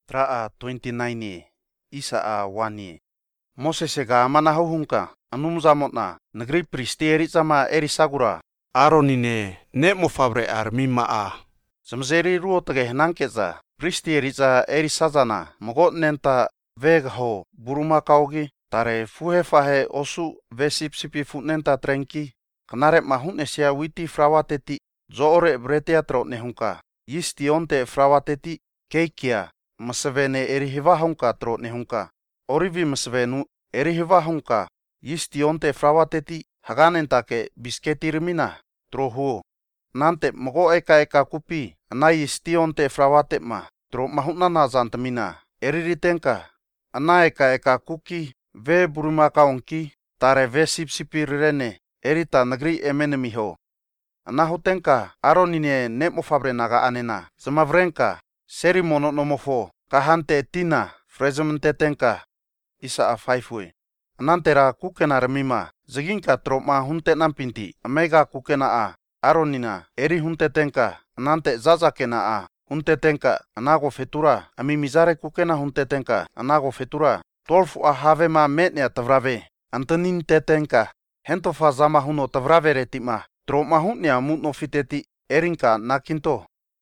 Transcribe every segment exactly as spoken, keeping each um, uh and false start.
Traa twenty-nine isa a wani. Moses ga mana hauhungka anum zamotna negeri pristieri sama eri sagura. Aronine ne mo fabre ar mima a. Zamzeri ruo tage nangkeza pristieri za eri sazana mogot nenta vegho buruma kaugi tare fuhe fahe osu vesip sipi funenta trenki kanare mahunesia witi frawateti zoore breteatro nehunka yistionte frawateti keikia masvene eri hivahunka tro nehunka orivi masvenu eri hivahunka yistionte frawateti haganentake bisketirmina trohu nante mogo eka eka kupi anai yistionte frawate ma tro mahunana zantamina eri ritenka ana eka eka kuki ve buruma kaonki tare ve sipsipir rene erita negeri emenemiho ana hutenka aronine ne mo fabre naga anena semavrenka seri mono nomofo kahante tina frezmentetenka isa a faifwe anantera kukena remima zeginka troma hunte nampinti amega kukena a aronina eri huntetenka anante zazakena a huntetenka anago fetura ami mizare kukena huntetenka anago fetura twelve a have ma metnea tavrave antanin tetenka hentofa zama huno tavrave retima troma hunnia mutno fiteti erinka nakinto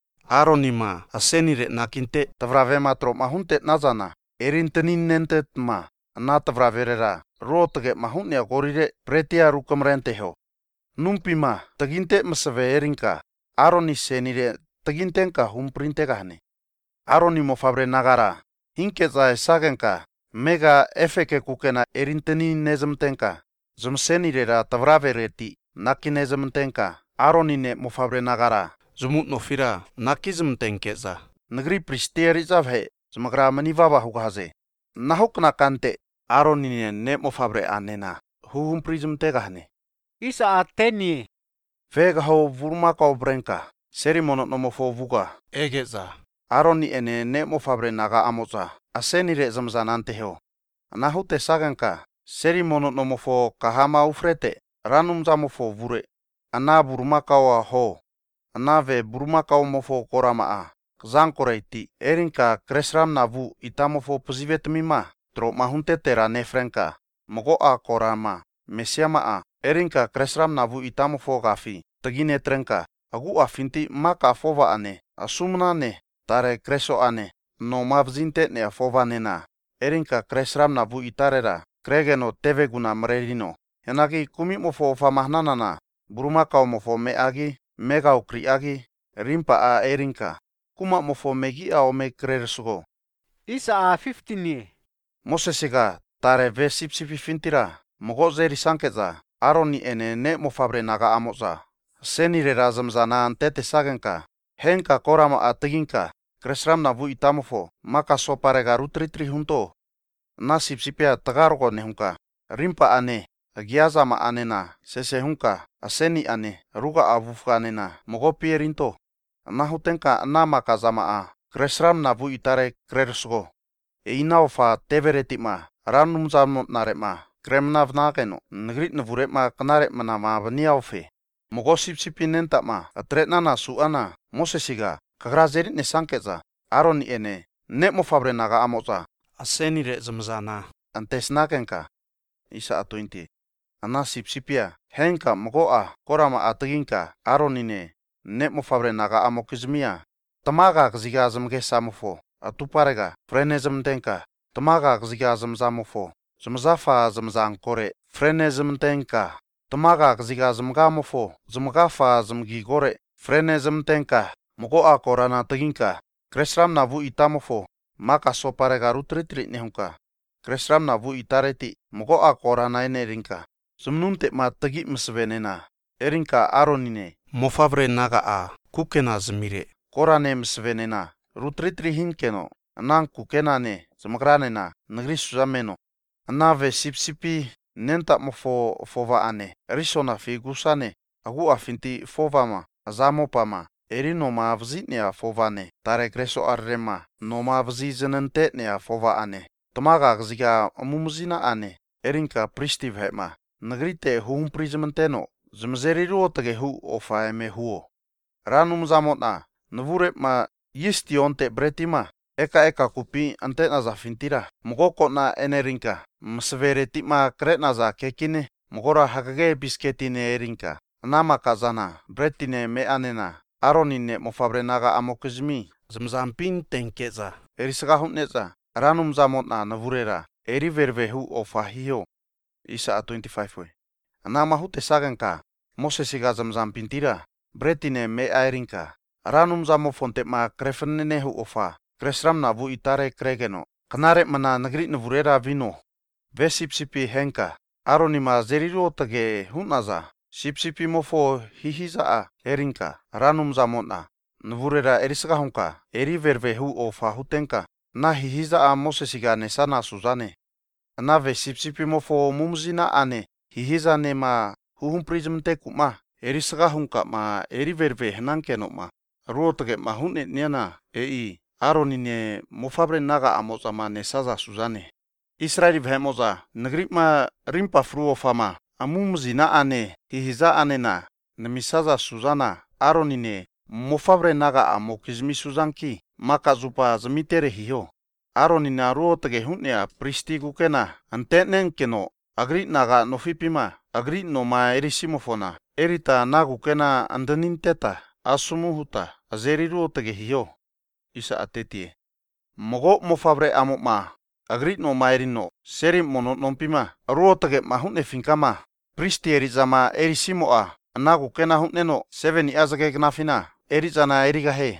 Aronima asenire nakinte tavrave ma troma hunte nazana erintanin nentet ma ana tavraverera rotage mahunnia gorire pretia rukamrenteho numpima taginte masave erinka aroni senire tagintenka humprintegahne aronimo fabre nagara hinkeza esagenka mega efeke kukena erintanin nezamtenka zumsenirera tavravereti nakinezamtenka aronine mo fabre nagara zumut no fira nakizm tenkeza negeri pristieri zavhe zmagra manivava hugaze nahukna kante aronine ne mo fabre anena huhum prism tegahne Isa ateni vega ho vurma kau brenka seri mono nomofo vuga egeza aroni ene ne mo fabre naga amoza asenire zamzananteheo anahute saganka seri mono nomofo kahama ufrete ranum zamofo vure ana burma kawa ho anave burma kaw mofo koramaa kzankoreiti erinka kresram navu itamofo pozivetmima tro mahunte tera nefrenka mogo a korama mesiama a erinka kresram navu itamofo gafi tagine trenka agu afinti maka fova ane asumna ne tare kreso ane no mavzinte ne afova nena erinka kresram navu itarera kregeno teve guna mrerino henagi kumi mofo famahnanana buruma kaw mofo meagi mega ukriagi rimpa a erinka kuma mofo megi a ome krersugo Isa a fifteen mosesiga tare ve sipsipi fintira mogo zeri sankeza aroni ene ne mo fabre naga amoza senire razamzana antete sagenka henka korama a teginka kresram navu itamofo maka soparega rutritri hunto na sipsipia tagargo nehunka rimpa ane agiazama anena sese hunka aseni ane ruga avufka anena mogo pierinto nahutenka nama kazama a kresram navu itare krersugo e inaofa teveretima ranum zamot narema kremna vnageno negrit navurema kanare manama vniaofe mogo sipsipi nentama atretna na suana mosesiga kagrazerit ne sankeza aroni ene ne mo fabre naga amoza asenire zamzana antesnakenka isa a twenty ana sipsipia henka mogo a korama ataginka aronine ne mo fabre naga amokizmia tamaga gziga zamge samofo atuparega frenezam tenka tamaga gziga zamzamofo zamzafa zamzan kore frenezam tenka tamaga gziga zamgamofo zamgafa zamgi gore frenezam tenka mogo a korana taginka kresram navu itamofo maka soparega rutritri nehunka kresram navu itareti mogo a korana enerinka Sumnunte ma tagi msvenena erinka aronine mo fabre naga a kukena zmire korane msvenena rutritri hinkeno anan kukenane zmagranena negri suzameno anave sipsipi nenta mofo fova ane risona figusane agu afinti fovama azamopama erino ma avzitnea fovane tare greso arrema no ma avzizenente nea fova ane tomaga gziga mumzina ane erinka pristiv hema Negrite hum prismenteno zmzeriru tage hu ofa eme huo ranum zamotna nvure ma yistionte bretima Eka-eka kupi ante naza fintira. Mogoko na enerinka. Msvere tima kret naza kekine. Mogora hakage bisketine erinka. Nama kazana. Bretine me anena. Aronine mofabre naga amokizmi. Zamzampin tenkeza. Erisaga huneza. Ranum zamotna navurera. Eri vervehu ofahiyo. Isa twenty-five we. Nama hute saganka. Mosesiga zamzampin tira. Bretine me airinka. Ranum zamo fonte ma krefenenehu ofa. Kresram na vu itare kregeno. Kanare mana negri navurera vino. Ve sipsipi henka. Aronima zeriru otage hunaza. Sipsipi mofo hihiza a erinka. Ranum zamotna. Navurera erisaga honka. Eri vervehu ofa hutenka. Na hihiza a mosesiga nesana suzane. Na ve sipsipi mofo mumzina ane. Hihiza ne ma huhum prizmte kuma. Erisaga honka ma eri verve henankeno ma. Ruotage ma hunne niana ei. Aronine mofabre naga amoza ma nesaza suzane. Israeli vhemoza negri ma rimpa fruo fama. Amumzina ane hihiza ane na. Nemisaza suzana. Aronine mofabre naga amokizmi suzanki. Maka zupa zamitere hiyo. Aronine aruotage hunnea pristi gukena. Antenen keno. Agri naga nofipima. Agri no ma erisimofona. Erita nagukena andaninteta. Asumuhuta. Azeriruotage hiyo. Isa atetie. Mogo mofabre amo ma. Agri no maerino. Seri mono nompima. Aruotage ma hunne finkama. Pristi erizama erisimoa. Nagukena hunneno. Seveni azage gnafina. Erizana erigahe.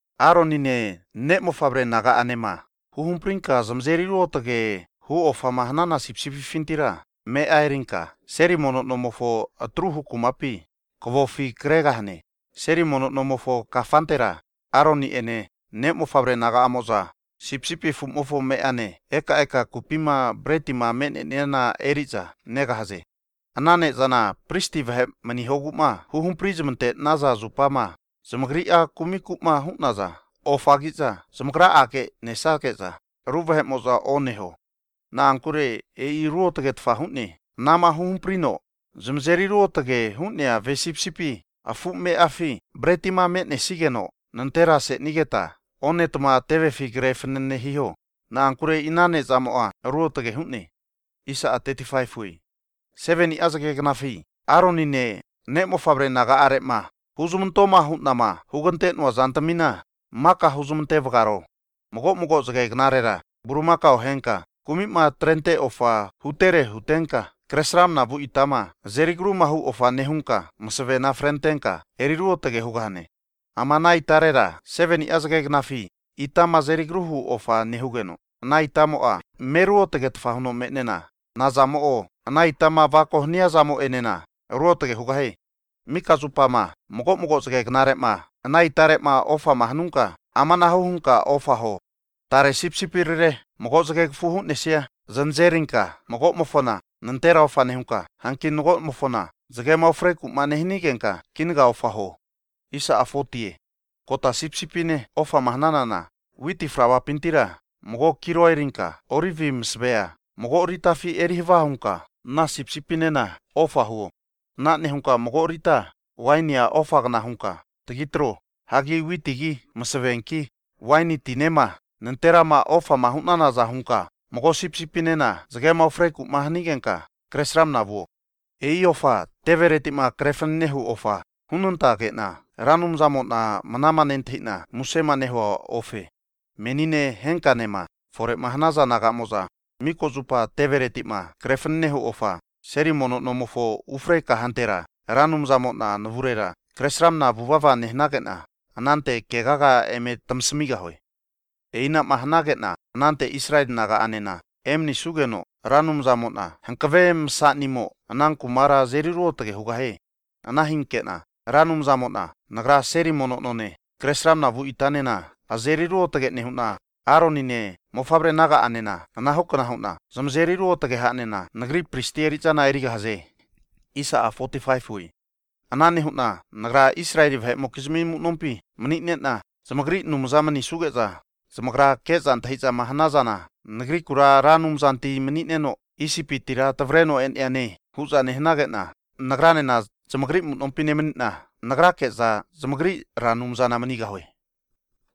Aronine ne mofabre naga anema. Huhumprinka zamzeriruotage. Hu ofama hanana sipsipi fintira. Me airinka. Seri mono nomofo atru hukumapi. Kvofi kregahne. Seri mono nomofo kafantera. Aroni ene. Ne mofabre naga amoza. Sipsipi fumofo me ane. Eka eka kupima bretima mene nena eriza. Negahaze. Anane zana pristi vahe manihoguma. Huhum prizmente naza zupama. Zamagri a kumikuma hunaza. Ofagiza. Zamagra ake nesakeza. Ruvahe moza oneho. Na ankure e iruotage tfahunne. Nama huhum prino. Zamzeri ruotage hunnea vesipsipi. Afu me afi. Bretima mene sigeno. Nantera se nigeta. Onetma teve figrefnene hiyo. Na ankure inane zamoa. Ruotage hunne. Isa a thirty-five we. Seveni azage gnafi. Aronine. Ne mofabre naga arema. Huzumuntoma hunnama. Hugante nwa zantamina. Maka huzumante vgaro. Mogo mogo zage gnarera. Burumaka ohenka. Kumima trente ofa. Hutere hutenka. Kresram na bu itama. Zerigru mahu ofa nehunka. Msevena frentenka. Eriruotage hugane. Amana itarera. Seveni azage gnafi. Itama zerigruhu ofa nehugeno. Na itamoa. Meruotage tfahuno menena. Na zamoo. Na itama vakohnia zamo enena. Ruotage hugahe. Mika zupama. Mogo mogo zage gnarema. Na itarema ofa mahnunka. Amana hunka ofa ho. Tare sipsipirire. Mogo zage fuhu nesia. Zanzerinka. Mogo mofona. Nantera ofa nehunka. Hankin mogo mofona. Zage maufreku manehinigenka. Kinga ofa ho. Isa afotie. Kota sipsipine ofa mahnanana. Witi frawa pintira. Mogo kiroerinka. Orivi msbea. Mogo ritafi erihvahunka. Na sipsipine na ofa huo. Na nehunka mogo rita. Wainia ofa gna hunka. Tegitro. Hagi witigi msvenki. Waini tinema. Nantera ma ofa mahunana za hunka. Mogo sipsipine na. Zage maufreku mahnigenka. Kresram na vuo. Ei ofa. Tevereti ma krefennehu ofa. Hununta na. Ranum zamot na manamanenti na musema neho ofe. Menine henka nema. Fore mahnaza nagamoza. Miko zupa tevereti ma. Krefennehu ofa. Seri mono nomofo ufreka hantera. Ranum zamot na navurera. Kresram na vuvava nehnagena. Anante kegaga eme tamsmiga hoy. Eina mahnagena. Anante Israel naga anena. Emni sugeno. Ranum zamot na. Hankave msa nimo. Anang kumara zeriruotage hugahe. Anahinkena. Ranum zamotna. Nagra seri mono none. Kresram na vu itanena. Azeriruotage nehuna. Aronine. Mofabre naga anena. Anahokana huna. Zamzeriruotage hanena. Nagri pristiericana eriga haze. Isa a forty-five we. Anane huna. Nagra Israeli vhe mokizmi nompi. Menitnetna. Zamagri numzamani sugeza. Zamagra keza antahiza mahanazana. Nagri kura ranum zanti menitneno. Isipitira tavreno en ene. Huza nehnagena. Nagrane na. Zamagri nompine menitna. Nagra keza zamagri ranum zana maniga hoy.